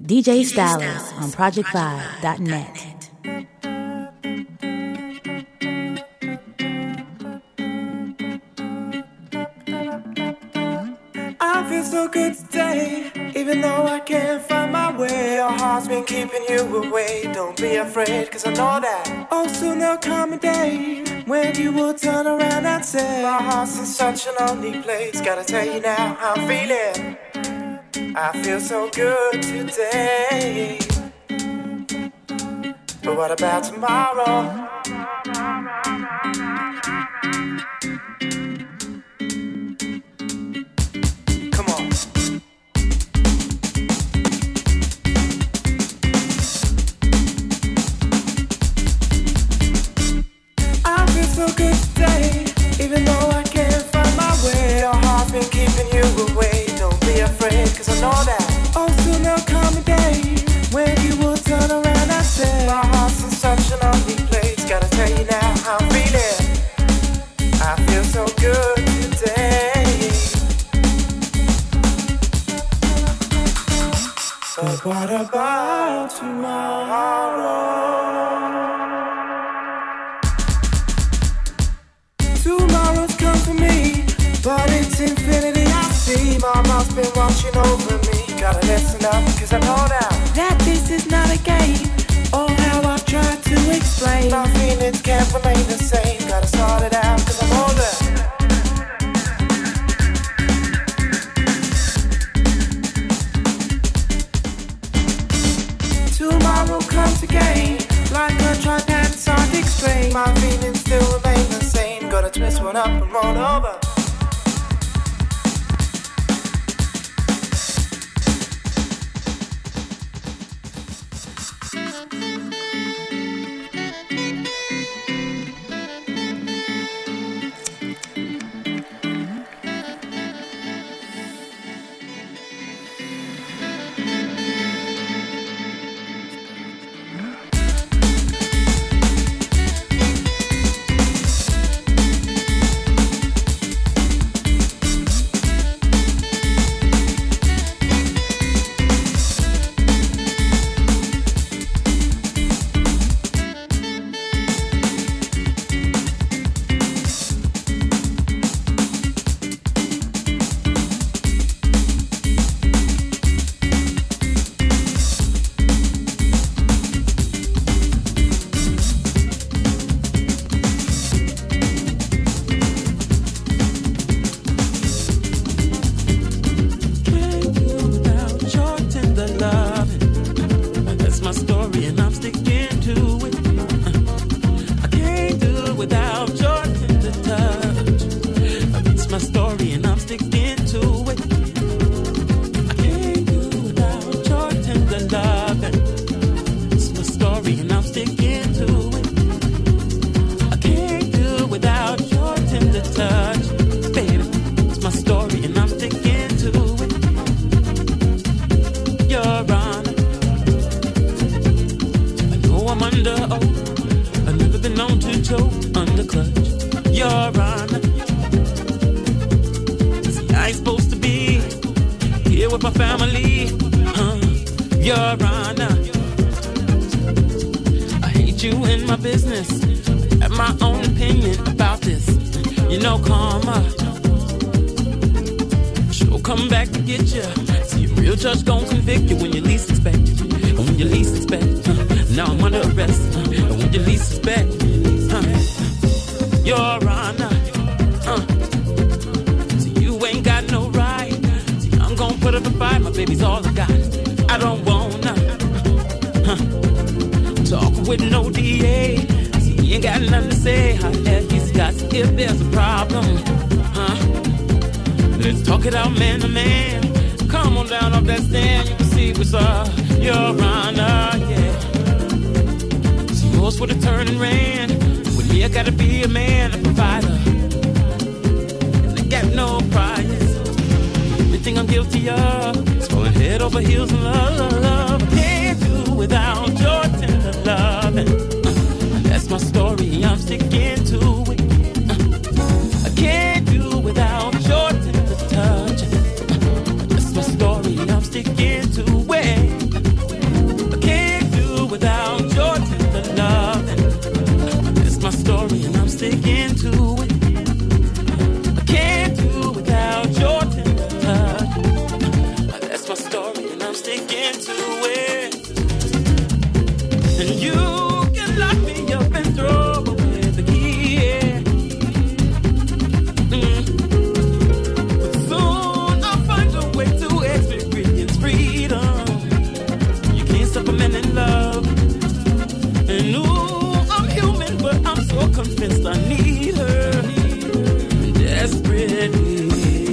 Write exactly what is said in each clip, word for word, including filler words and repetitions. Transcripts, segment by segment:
D J Stylist on project five dot net. I feel so good today, even though I can't find my way. Your heart's been keeping you away. Don't be afraid, cause I know that. Oh, soon there'll come a day when you will turn around and say, my heart's in such a lonely place. Gotta tell you now how I'm feeling. I feel so good today, but what about tomorrow? Come on. I feel so good today, even though I can't find my way. Your heart's been keeping you away. Don't be afraid, cause I know that. Oh, soon there'll come a day when you will turn around and say, my heart's in such a lonely place. Gotta tell you now how I'm feeling. I feel so good today, but what about tomorrow? Tomorrow's come for me, but it's infinity I see. Mama's been watching over me. Gotta listen up, cause I know now that this is not a game. Oh, how I've tried to explain. My feelings can't remain the same. Gotta sort it out, cause I'm older. Tomorrow comes again, like a tripansonic string. My feelings still remain the same. Gotta twist one up and roll over. Sticking to it. sticking to it. And you can lock me up and throw away the key. Yeah. Mm. But soon I'll find a way to experience freedom. You can't stop a man in love. And ooh, I'm human, but I'm so convinced I need her. Desperately,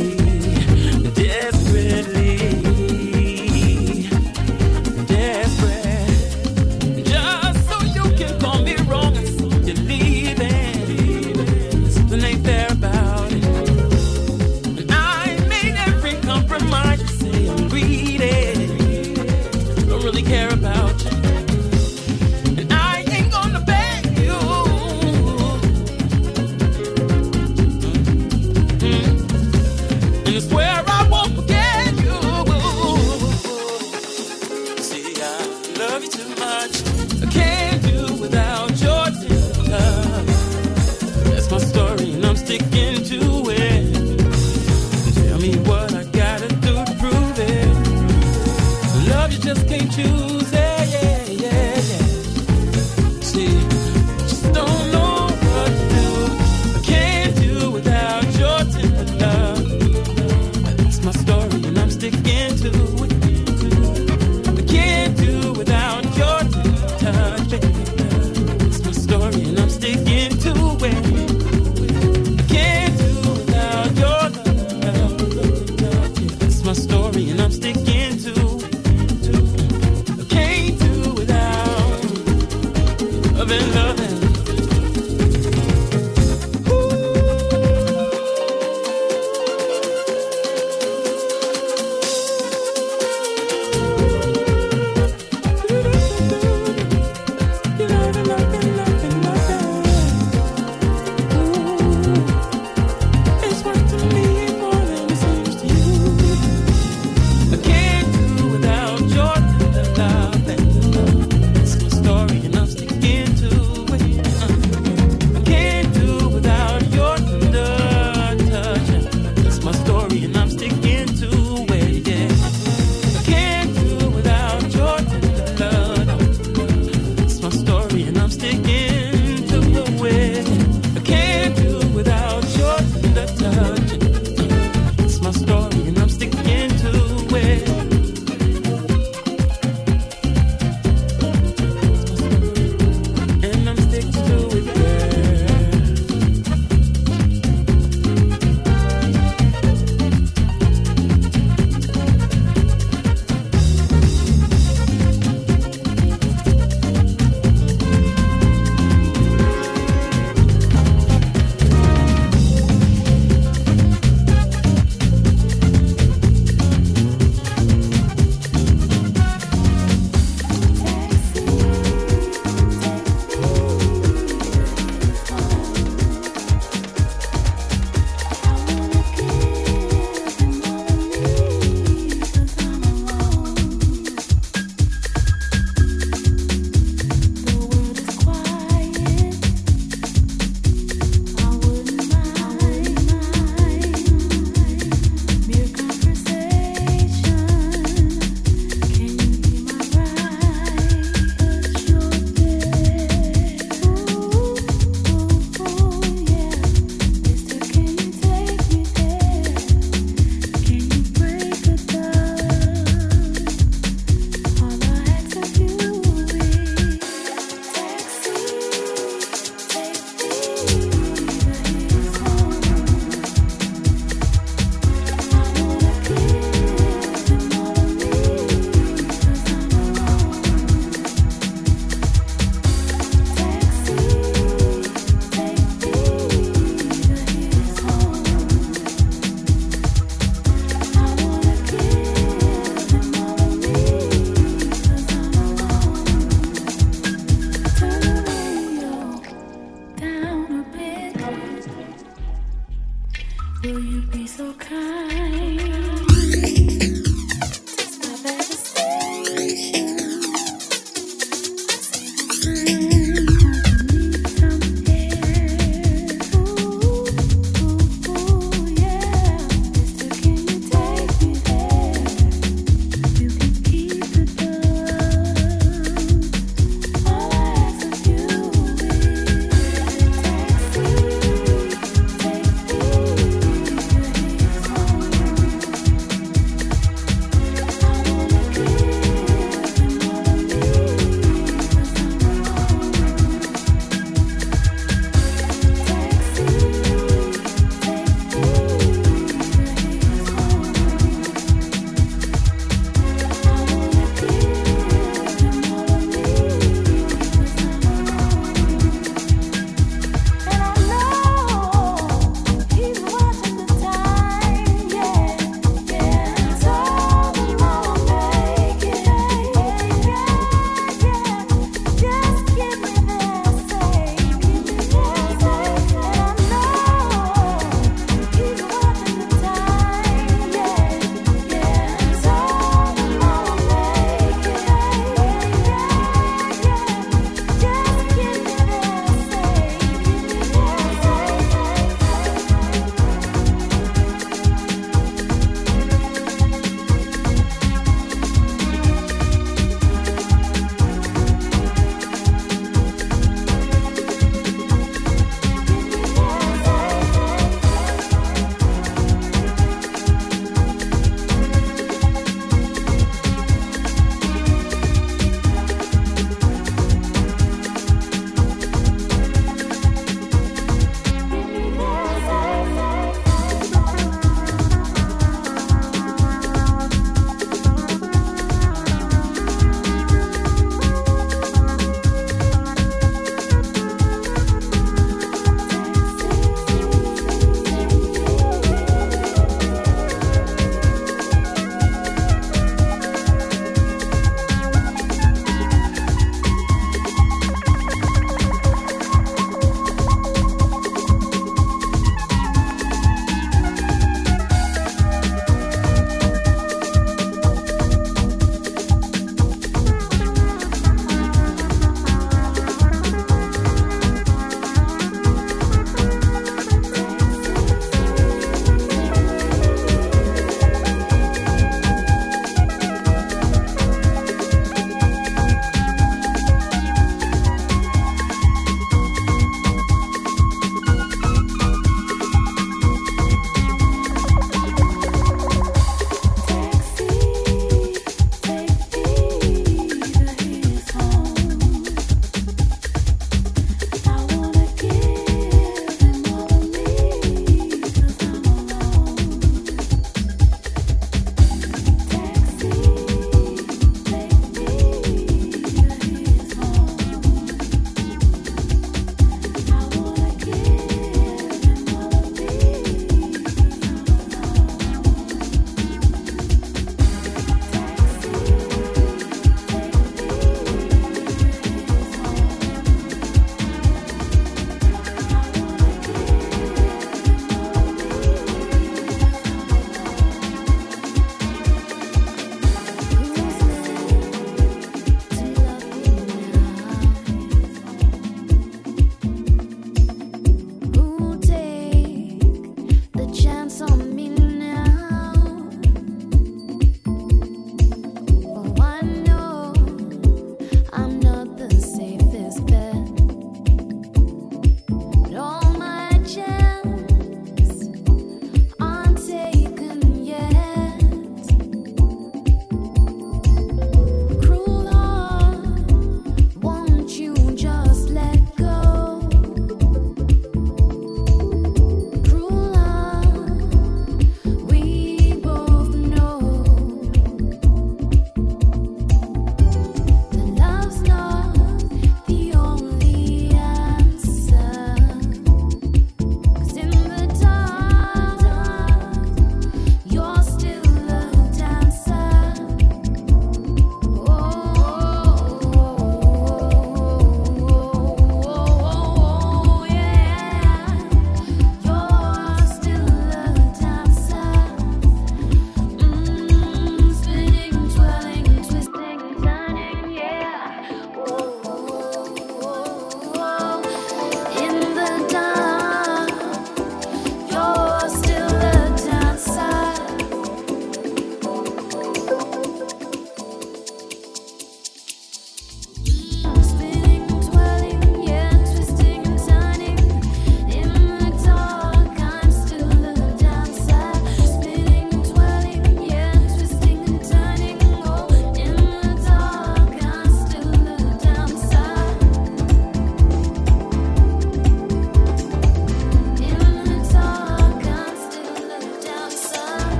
desperately, desperate. Just so you can call me wrong and so you're leaving. Something ain't fair about it. And I made every compromise. You say I'm greedy. Don't really care about you. And I ain't gonna beg you. And I swear I won't forget you. See, I love you too much. I can't do without your tender love. That's my story and I'm sticking to it. Tell me what I gotta do to prove it. Love you just can't choose it. Yeah, yeah, yeah. See, just don't know what to do. I can't do without your tender love. That's my story and I'm sticking to it. I can't do without your touch, baby. That's my story and I'm sticking to it. I can't do without your love. That's my story and I'm sticking to it. I can't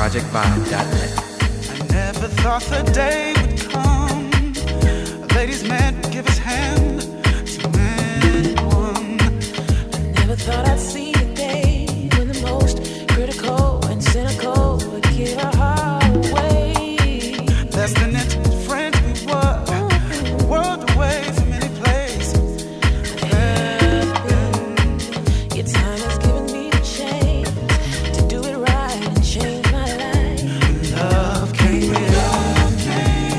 project vibe dot net. I never thought the day would come. A ladies' man would give his hand to anyone. I never thought I'd see the day when the most critical and cynical would give our heart away. Less than intimate friends we were, a world away from any place. Your time has given me the chance to do it right and change my life. Love came in. Love came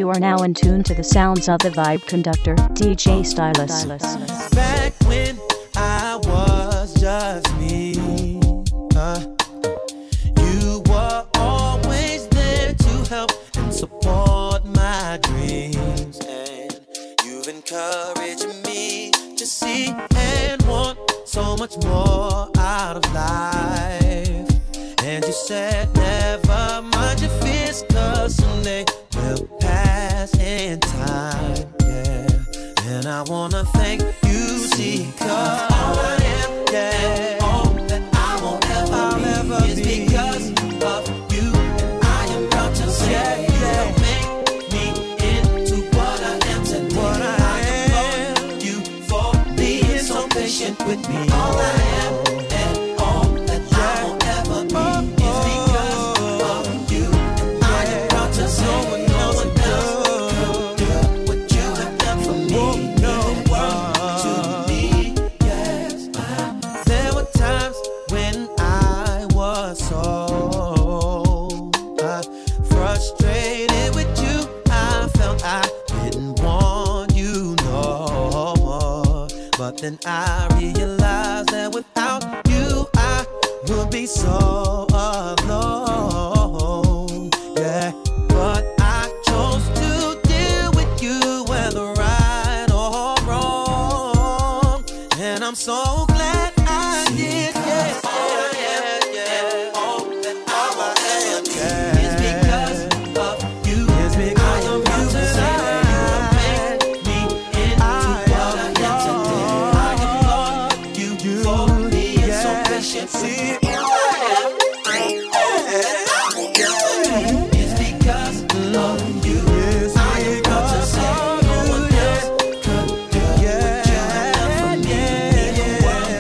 You are now in tune to the sounds of the Vibe Conductor, D J Stylus. Back when I was just me, uh, you were always there to help and support my dreams, and you've encouraged me to see and want so much more out of life. And you said never mind your fears, cause someday will pass in time, yeah. And I wanna thank you, see, cause all I am, yeah, all that I won't ever I'll be ever is be. Because of you. And I am proud to say, yeah, yeah. You make me into what I am today. What I, I am, applaud you for being so patient with me. All I am and all that yeah. I won't ever be oh, is because of you. And yeah. I am proud to say, no one, no one else could do what you have done for me. Oh, no. To me, yes. I, there were times when I was so uh, frustrated with you. I felt I didn't want you no more. But then I realized that without you, I would be so alone. Yeah, but I chose to deal with you, whether right or wrong. And I'm so glad I did. Yeah, yeah, yeah. All that I am, yeah, is because of you. It's because of you. You made me into what I am today. I applaud you for being so patient with me. It's because of you. I am proud to say no one else could do what you have done for me. In a world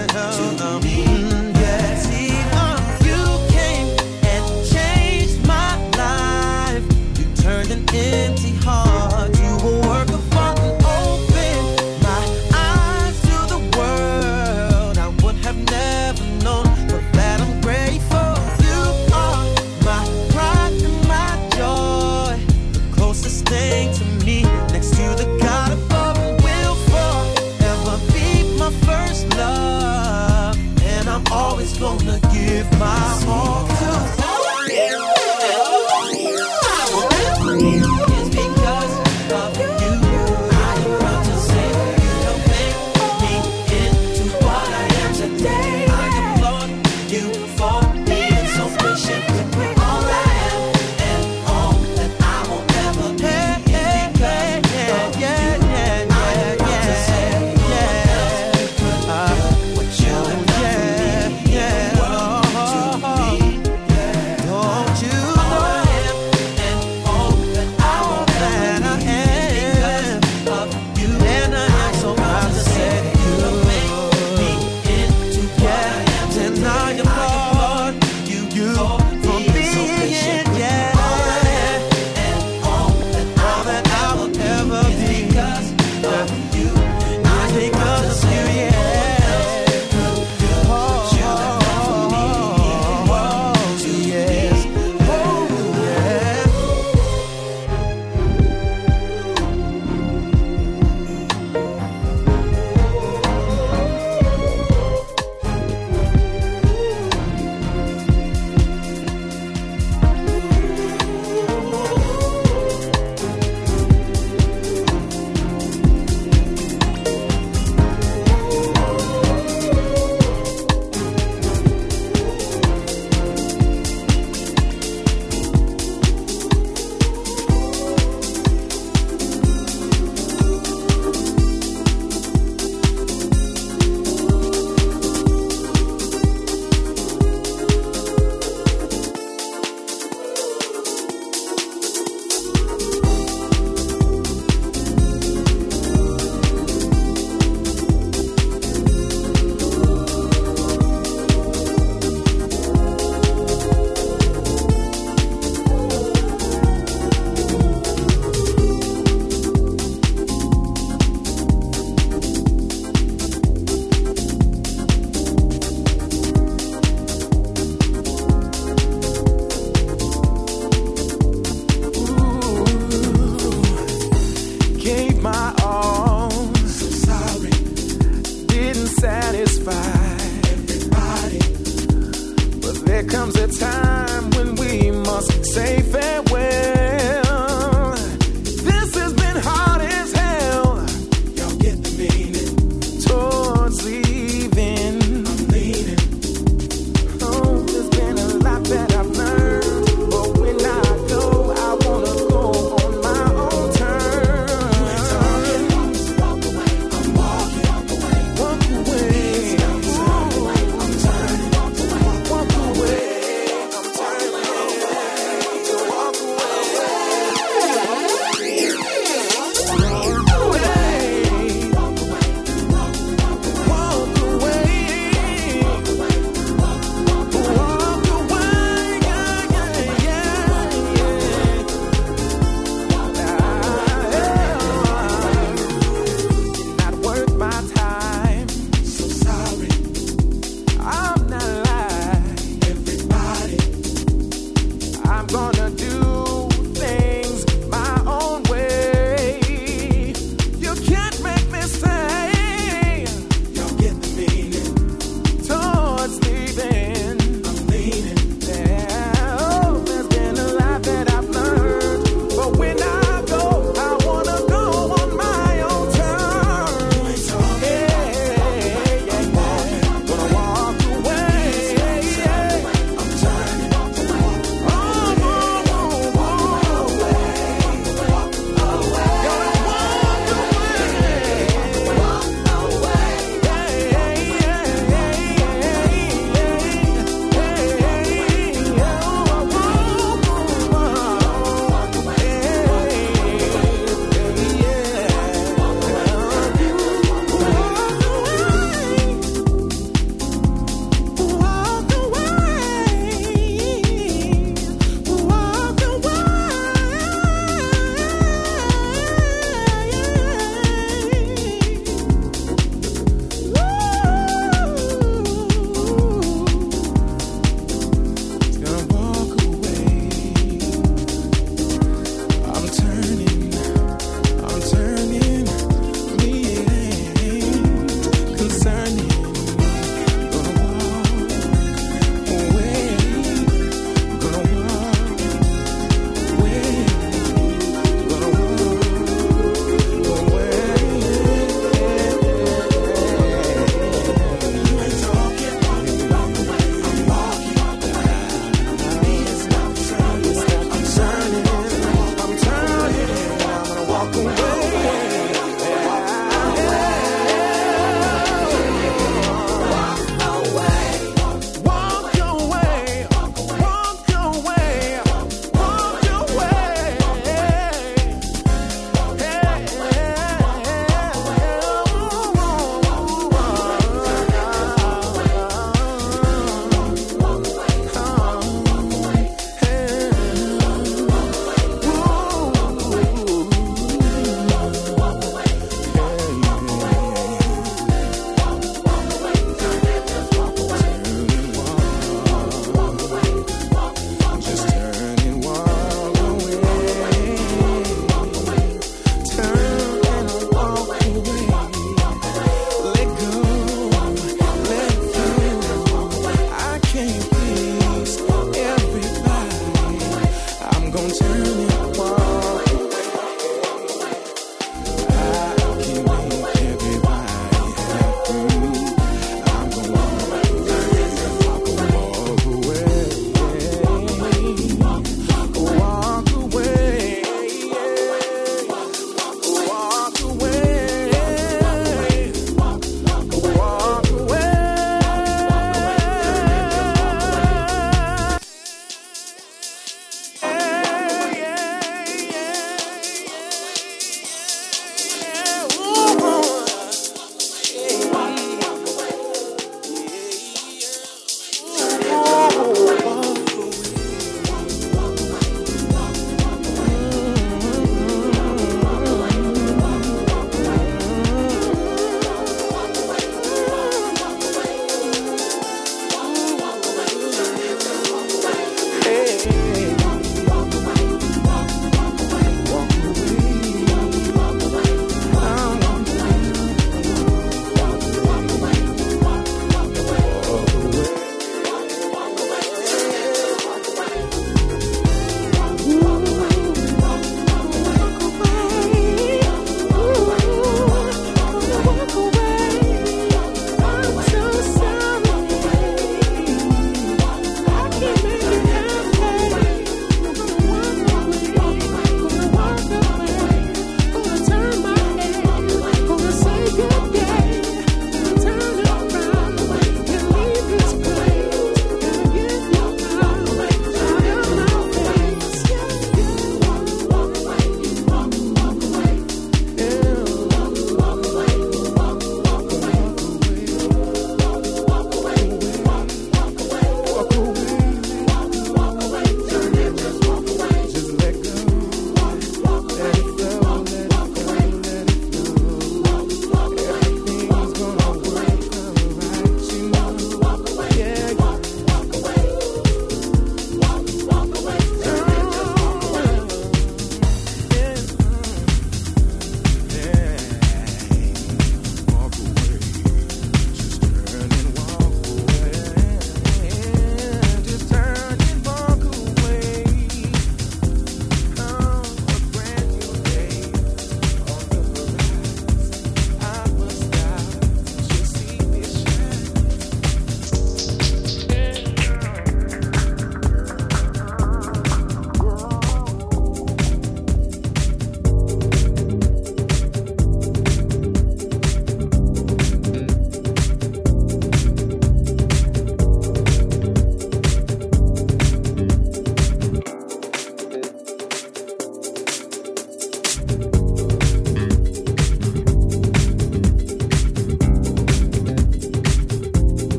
satisfied. Everybody. But there comes a time when we must say farewell. This has been hard as hell. Y'all get the meaning. Towards leaving. I'm leaving. Oh, there's been a lot that I've learned. But when I go, I wanna go on my own terms. You ain't talking, walk away. I'm walking, walk away. Walk away. I'm turning, I'm turning, walk away. Walk away. I'm turning, walk away.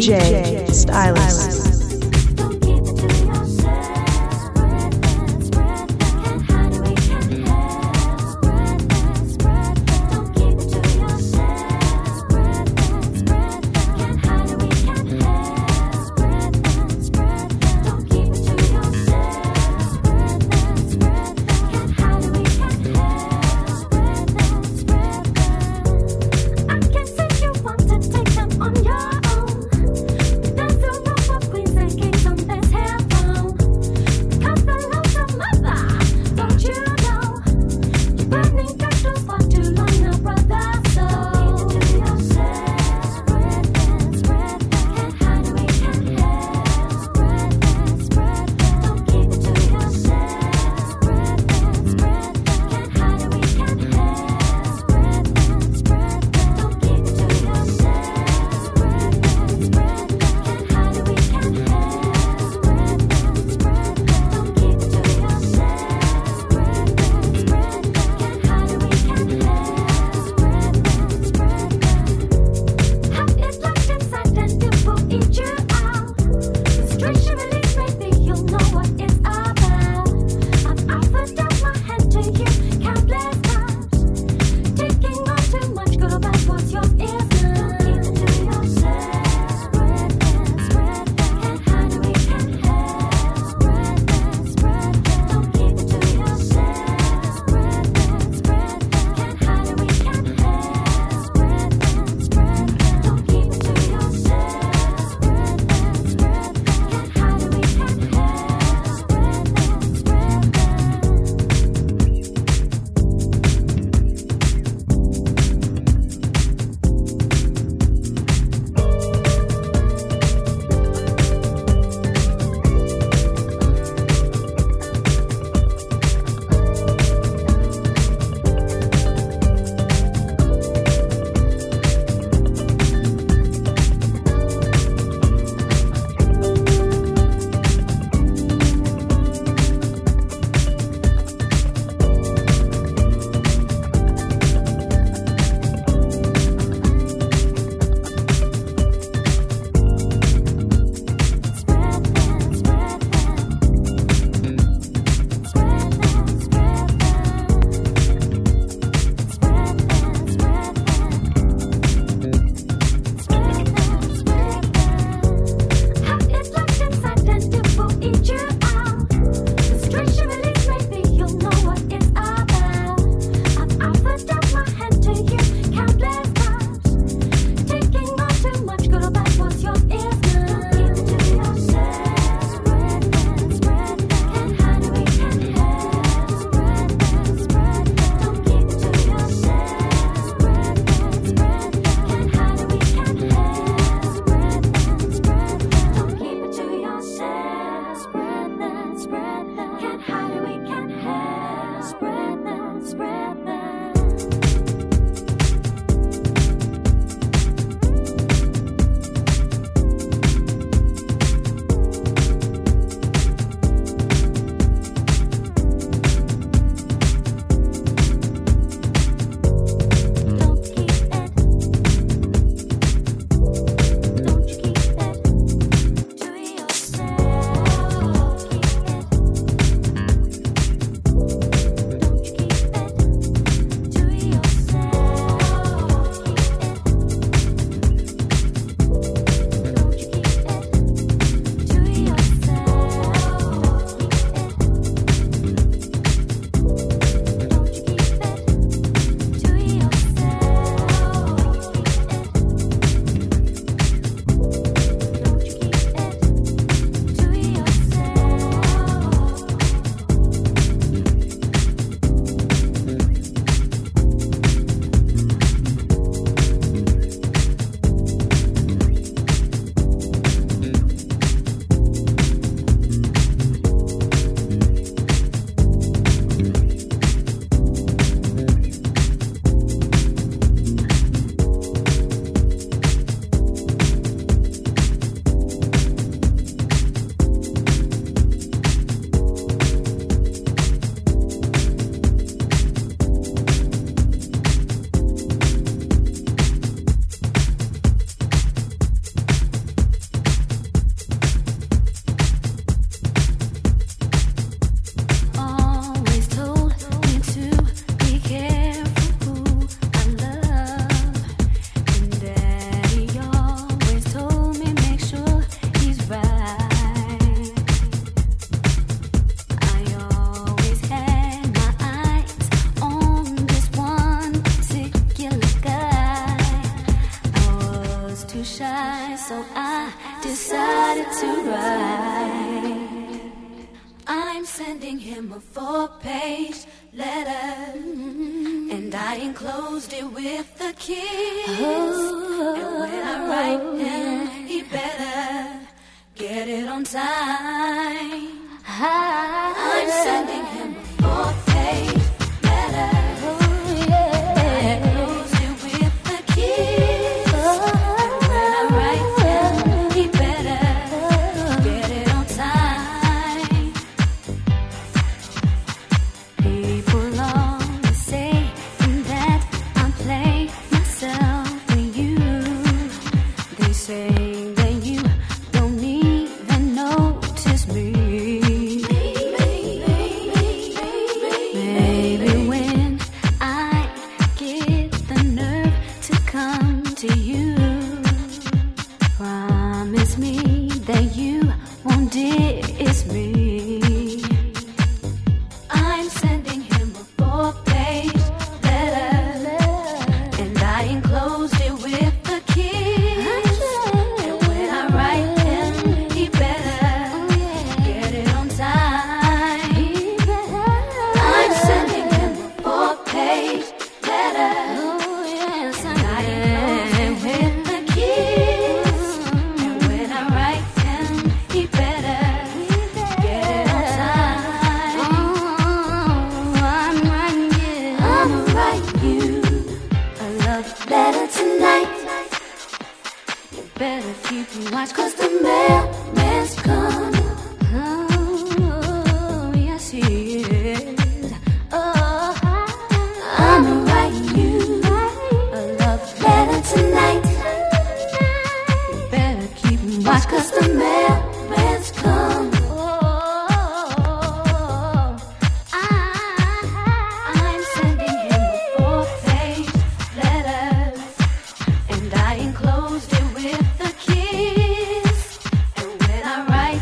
J Stylus. I can say you want to take them on your own. There's a room him a four-page letter, and I enclosed it with a kiss. Oh. And when I write him, he better get it on time. I'm sending him a four-page letter. Oh, yeah. I enclosed it with a kiss. Oh. And when I write him, he better get it on time. People always say that I play myself for you. They say that you don't even notice me. Maybe when I get the nerve to come to you, promise me that you won't diss me. I'm sending him a four-page letter, and I enclosed it with a kiss. And when I write him, he better get it on time. I'm sending him a four-page letter, and I enclosed it with a kiss. And when I write him, he better get it on time. Oh, I'm writing you, I'm writing you a love letter tonight. You better keep your watch, 'cause the mailman's coming. Oh, yes he is. Oh, I'm writing you a love letter tonight. You better keep your watch, 'cause the mailman's coming. Oh, I'm sending him a four-page letter, and I enclosed it with a kiss. And when I write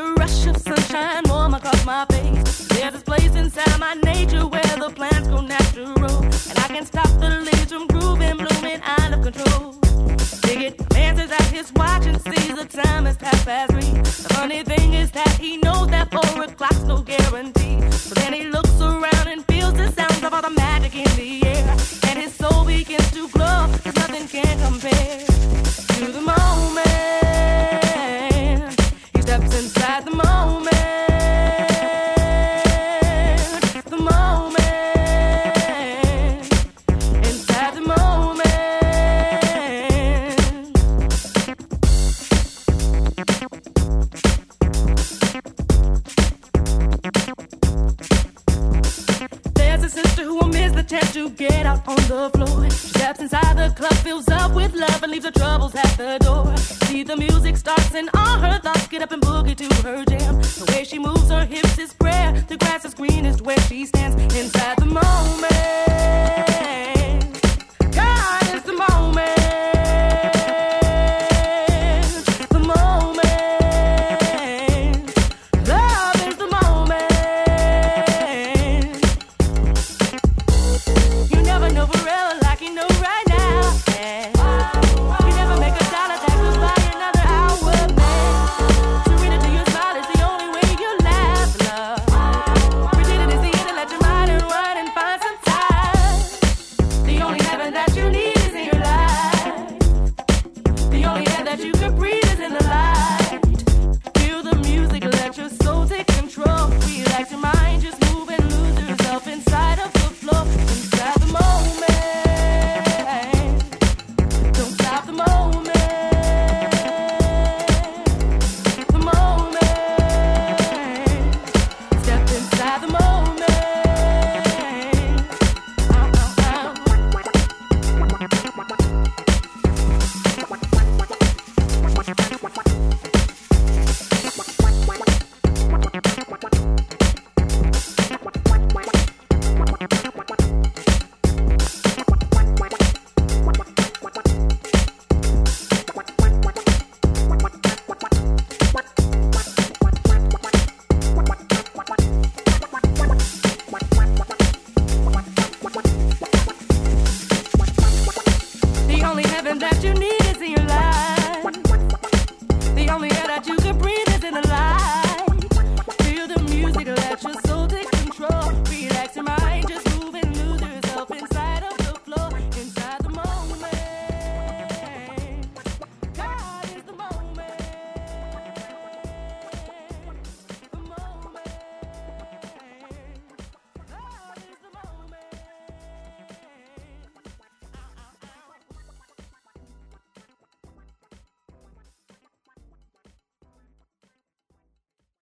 a rush of sunshine warm across my face. There's this place inside my nature where the plants grow natural, and I can stop the leaves from grooving, blooming out of control. Dig it, man says at his watch and sees the time is half past three. The funny thing is that he knows that four o'clock's no guarantee. So then he looks around and feels the sounds of all the magic in the air, and his soul begins to glow, 'cause nothing can compare to the moment. He steps inside the moment. The moment. Inside the moment. There's a sister who will miss the chance to get out on the floor. She steps inside the club, fills up with love, and leaves her troubles at the door. See, the music starts and all her thoughts get up and boogie to her jam. The way she moves her hips is prayer. The grass is greenest where she stands inside the moment.